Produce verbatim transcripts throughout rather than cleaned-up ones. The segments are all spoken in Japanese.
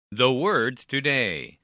The word today.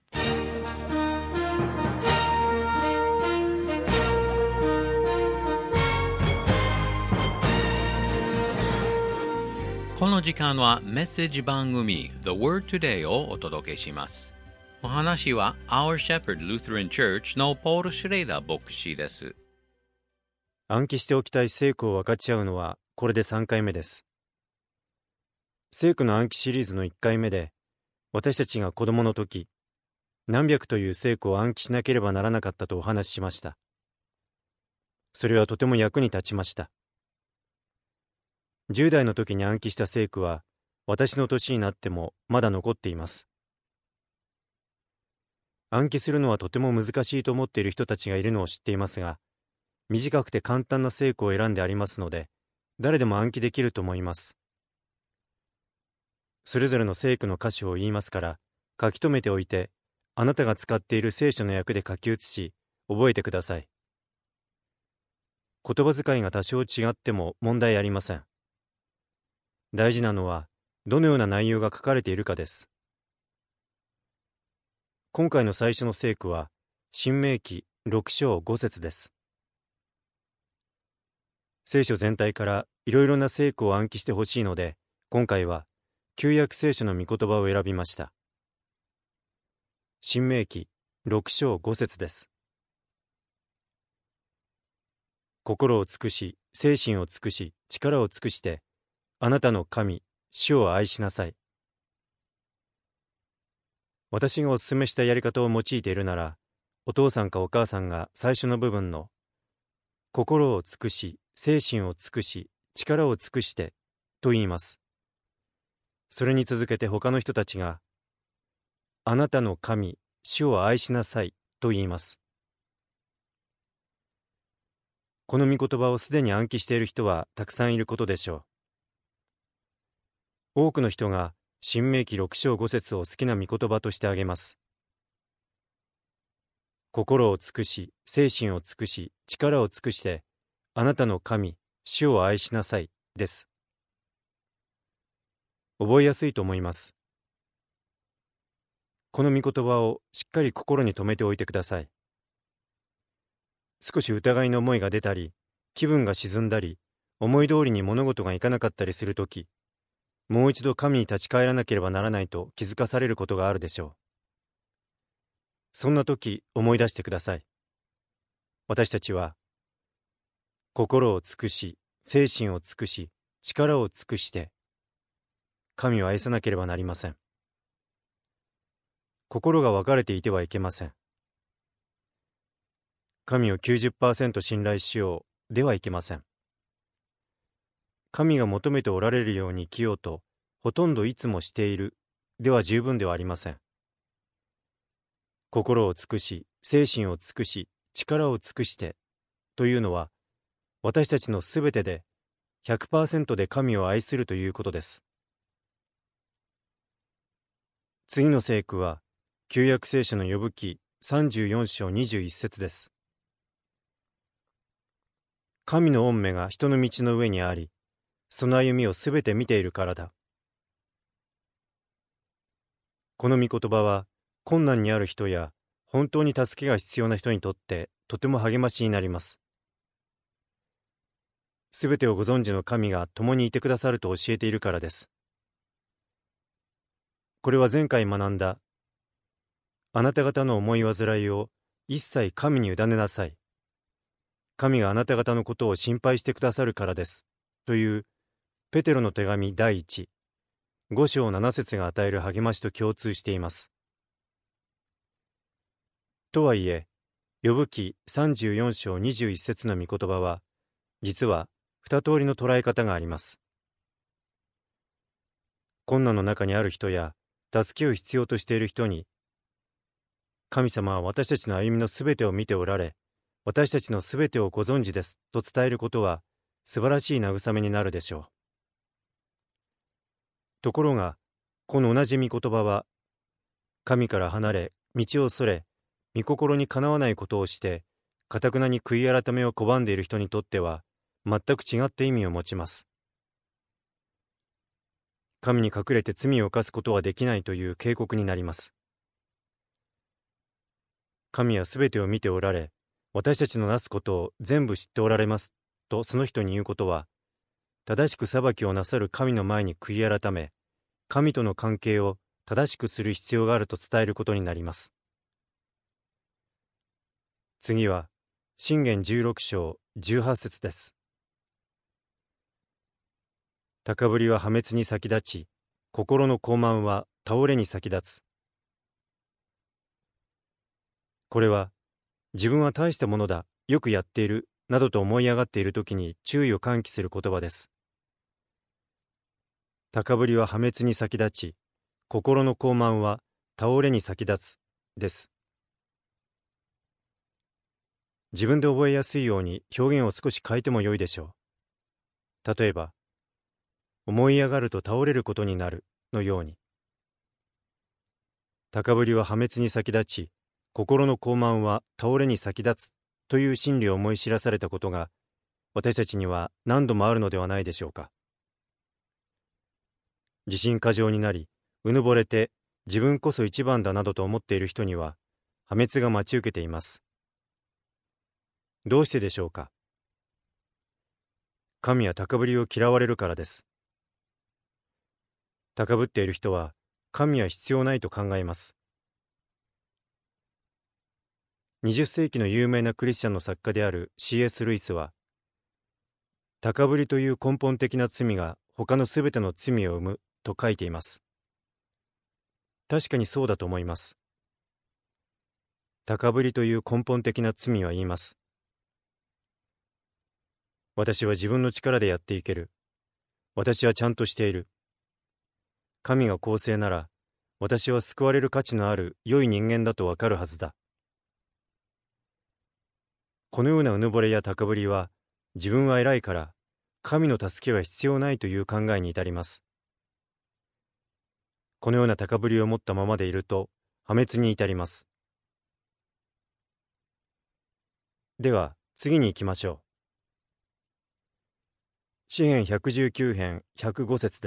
この時間はメッセージ番組 The Word Today をお届けします。お話は Our Shepherd Lutheran Church のポール・シュレイダー牧師です。 暗記しておきたい聖句を分かち合うのはこれでさんかいめです。聖句の暗記シリーズのいっかいめで、私たちが子供の時、何百という聖句を暗記しなければならなかったとお話ししました。それはとても役に立ちました。じゅう代の時に暗記した聖句は、私の年になってもまだ残っています。暗記するのはとても難しいと思っている人たちがいるのを知っていますが、短くて簡単な聖句を選んでありますので、誰でも暗記できると思います。それぞれの聖句の箇所を言いますから、書き留めておいて、あなたが使っている聖書の訳で書き写し、覚えてください。言葉遣いが多少違っても問題ありません。大事なのは、どのような内容が書かれているかです。今回の最初の聖句は、申命記ろく章ご節です。聖書全体からいろいろな聖句を暗記してほしいので、今回は、旧約聖書の御言葉を選びました。申命記ろく章ご節です。心を尽くし、精神を尽くし、力を尽くして、あなたの神、主を愛しなさい。私がお勧めしたやり方を用いているなら、お父さんかお母さんが最初の部分の、心を尽くし、精神を尽くし、力を尽くして、と言います。それに続けて他の人たちが、あなたの神、主を愛しなさい、と言います。この御言葉をすでに暗記している人はたくさんいることでしょう。多くの人が、申命記ろく章ご節を好きな御言葉として挙げます。心を尽くし、精神を尽くし、力を尽くして、あなたの神、主を愛しなさい、です。覚えやすいと思います。この御言葉をしっかり心に留めておいてください。少し疑いの思いが出たり、気分が沈んだり、思い通りに物事がいかなかったりするとき、もう一度神に立ち返らなければならないと気づかされることがあるでしょう。そんなとき思い出してください。私たちは、心を尽くし、精神を尽くし、力を尽くして、神を愛さなければなりません。心が分かれていてはいけません。神を きゅうじゅっパーセント 信頼しようではいけません。神が求めておられるように生きようと、ほとんどいつもしているでは十分ではありません。心を尽くし、精神を尽くし、力を尽くしてというのは、私たちのすべてで ひゃくパーセント で神を愛するということです。次の聖句は、旧約聖書の呼ぶ記さんじゅうよん章にじゅういち節です。神の御目が人の道の上にあり、その歩みをすべて見ているからだ。この御言葉は、困難にある人や、本当に助けが必要な人にとって、とても励ましになります。すべてをご存知の神が共にいてくださると教えているからです。これは前回学んだ、あなた方の思い煩いを一切神に委ねなさい。神があなた方のことを心配してくださるからです。という、ペテロの手紙第一、ご章なな節が与える励ましと共通しています。とはいえ、呼ぶ記さんじゅうよん章にじゅういち節の御言葉は、実は二通りの捉え方があります。困難の中にある人や、助けを必要としている人に、神様は私たちの歩みのすべてを見ておられ、私たちのすべてをご存知ですと伝えることは、素晴らしい慰めになるでしょう。ところが、この同じ御言葉は、神から離れ、道をそれ、御心にかなわないことをして、頑なに悔い改めを拒んでいる人にとっては、全く違った意味を持ちます。 神に隠れて罪を犯すことはできないという警告になります。神はすべてを見ておられ、私たちのなすことを全部知っておられますとその人に言うことは、正しく裁きをなさる神の前に悔い改め、神との関係を正しくする必要があると伝えることになります。次は、箴言じゅうろく章じゅうはち節です。高ぶりは破滅に先立ち、心の傲慢は倒れに先立つ。これは、自分は大したものだ、よくやっている、などと思い上がっているときに注意を喚起する言葉です。高ぶりは破滅に先立ち、心の傲慢は倒れに先立つ、です。自分で覚えやすいように表現を少し変えてもよいでしょう。例えば、思い上がると倒れることになるのように。高ぶりは破滅に先立ち、心の傲慢は倒れに先立つという真理を思い知らされたことが、私たちには何度もあるのではないでしょうか。自信過剰になり、うぬぼれて自分こそ一番だなどと思っている人には、破滅が待ち受けています。どうしてでしょうか。神は高ぶりを嫌われるからです。高ぶっている人は、神は必要ないと考えます。にじゅっ世紀の有名なクリスチャンの作家である シーエス ルイスは、高ぶりという根本的な罪が他のすべての罪を生むと書いています。確かにそうだと思います。高ぶりという根本的な罪は言います。私は自分の力でやっていける。私はちゃんとしている。神が公正なら、私は救われる価値のある良い人間だとわかるはずだ。このようなうぬぼれや高ぶりは、自分は偉いから、神の助けは必要ないという考えに至ります。このような高ぶりを持ったままでいると、破滅に至ります。では、次に行きましょう。詩編ひゃくじゅうきゅう編ひゃくご節です。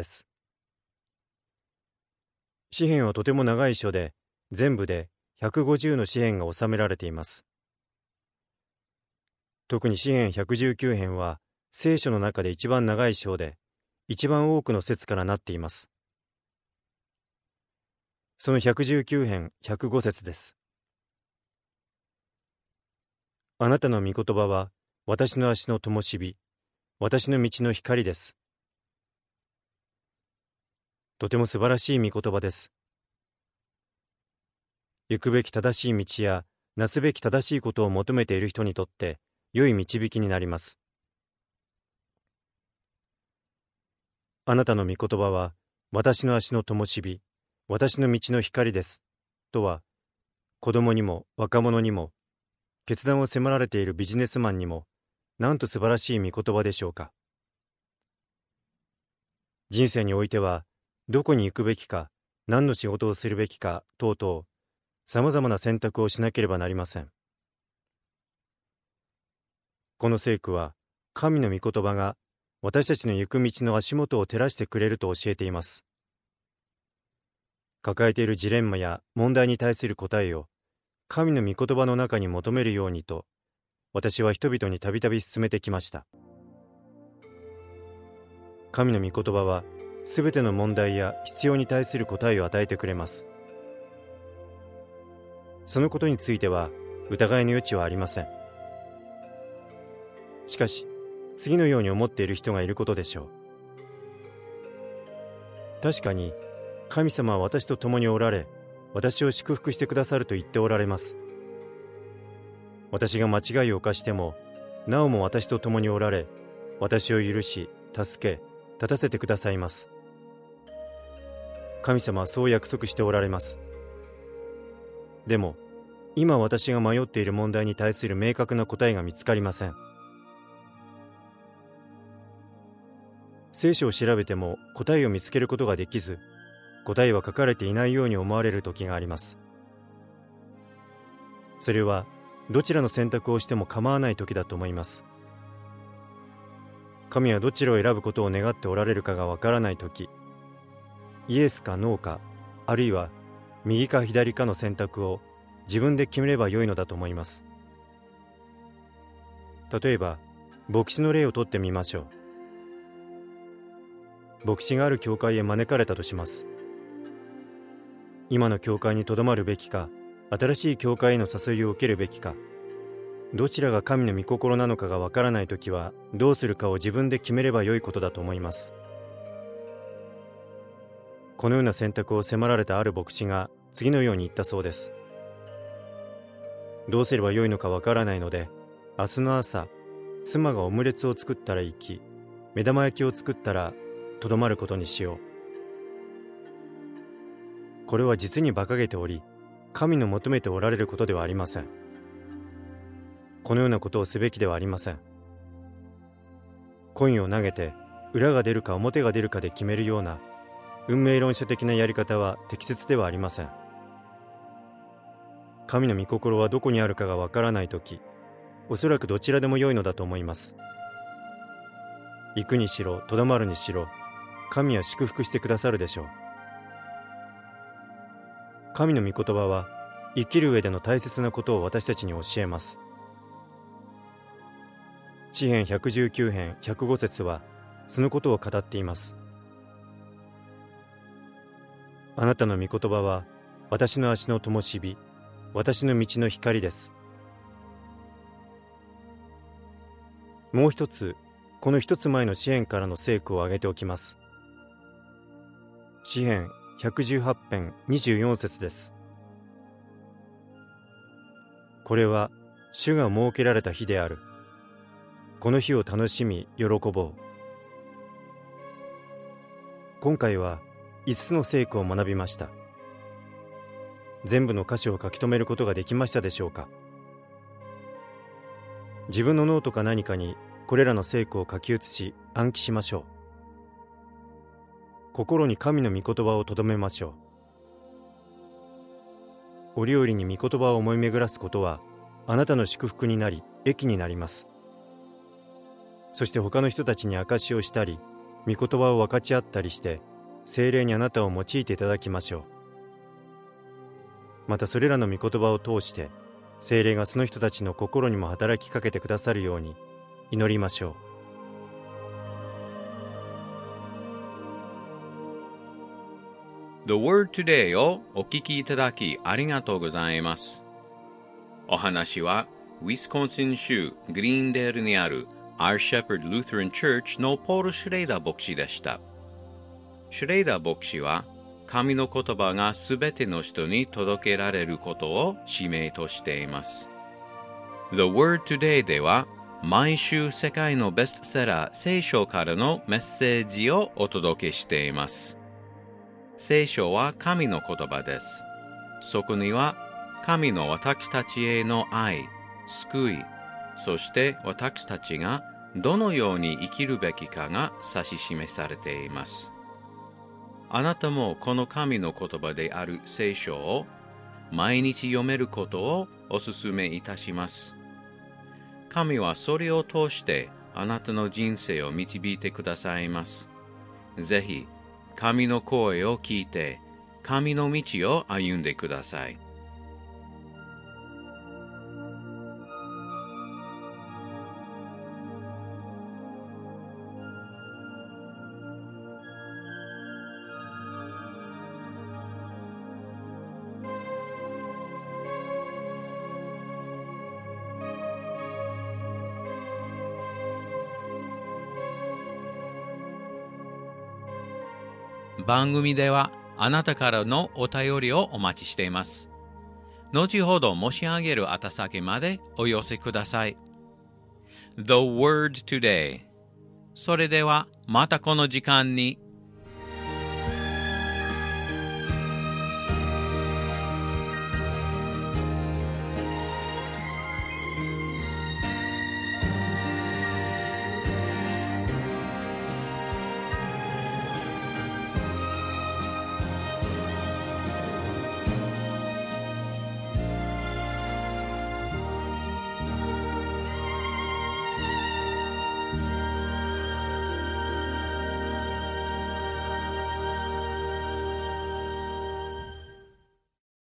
詩編はとても長い書で、全部でひゃくごじゅうの詩編が収められています。特に詩編ひゃくじゅうきゅう編は、聖書の中で一番長い章で、一番多くの節からなっています。そのひゃくじゅうきゅう編ひゃくご節です。あなたの御言葉は、私の足の灯火、私の道の光です。とても素晴らしい御言葉です。行くべき正しい道や、なすべき正しいことを求めている人にとって、良い導きになります。あなたの御言葉は、私の足の灯火、私の道の光です。とは、子供にも若者にも、決断を迫られているビジネスマンにも、なんと素晴らしい御言葉でしょうか。人生においては、どこに行くべきか、何の仕事をするべきか、等々、さまざまな選択をしなければなりません。この聖句は、神の御言葉が、私たちの行く道の足元を照らしてくれると教えています。抱えているジレンマや問題に対する答えを、神の御言葉の中に求めるようにと、私は人々にたびたび勧めてきました。神の御言葉は、すべての問題や必要に対する答えを与えてくれます。そのことについては、疑いの余地はありません。しかし、次のように思っている人がいることでしょう。確かに、神様は私と共におられ、私を祝福してくださると言っておられます。私が間違いを犯しても、なおも私と共におられ、私を許し、助け、立たせてくださいます。神様はそう約束しておられます。でも、今私が迷っている問題に対する明確な答えが見つかりません。聖書を調べても答えを見つけることができず、答えは書かれていないように思われる時があります。それはどちらの選択をしても構わない時だと思います。神はどちらを選ぶことを願っておられるかがわからない時、 イエスかノーか、あるいは右か左かの選択を自分で決めればよいのだと思います。例えば、牧師の例をとってみましょう。牧師がある教会へ招かれたとします。今の教会にとどまるべきか、新しい教会への誘いを受けるべきか、どちらが神の御心なのかがわからないときは、どうするかを自分で決めればよいことだと思います。このような選択を迫られたある牧師が次のように言ったそうです。どうすればよいのかわからないので、明日の朝、妻がオムレツを作ったら行き、目玉焼きを作ったらとどまることにしよう。これは実に馬鹿げており、神の求めておられることではありません。このようなことをすべきではありません。コインを投げて裏が出るか表が出るかで決めるような運命論者的なやり方は適切ではありません。神の御心はどこにあるかがわからないとき、おそらくどちらでも良いのだと思います。行くにしろ、とどまるにしろ、神は祝福してくださるでしょう。神の御言葉は、生きる上での大切なことを私たちに教えます。詩編ひゃくじゅうきゅう編ひゃくご節は、そのことを語っています。あなたの御言葉は、私の足の灯火、私の道の光です。もう一つ、この一つ前の詩編からの聖句を挙げておきます。詩編ひゃくじゅうはち編にじゅうよん節です。これは主が設けられた日である。この日を楽しみ喜ぼう。今回はいつつの聖句を学びました。全部の箇所を書き留めることができましたでしょうか。自分のノートか何かにこれらの聖句を書き写し暗記しましょう。心に神の御言葉をとどめましょう。折々に御言葉を思い巡らすことはあなたの祝福になり益になります。そして他の人たちに証しをしたり御言葉を分かち合ったりして聖霊にあなたを用いていただきましょう。またそれらの御言葉を通して聖霊がその人たちの心にも働きかけてくださるように祈りましょう。 The Word Today をお聞きいただきありがとうございます。お話はウィスコンシン州グリーンデールにある Our Shepherd Lutheran Church のポール・シュレイダー牧師でした。シュレイダー牧師は神の言葉がすべての人に届けられることを使命としています。The Word Today では毎週世界のベストセラー聖書からのメッセージをお届けしています。聖書は神の言葉です。そこには神の私たちへの愛、救い、そして私たちがどのように生きるべきかが指し示されています。あなたもこの神の言葉である聖書を毎日読めることをお勧めいたします。神はそれを通してあなたの人生を導いてくださいます。ぜひ、神の声を聞いて、神の道を歩んでください。番組ではあなたからのお便りをお待ちしています。後ほど申し上げる宛先までお寄せください。The Word Today。それではまたこの時間に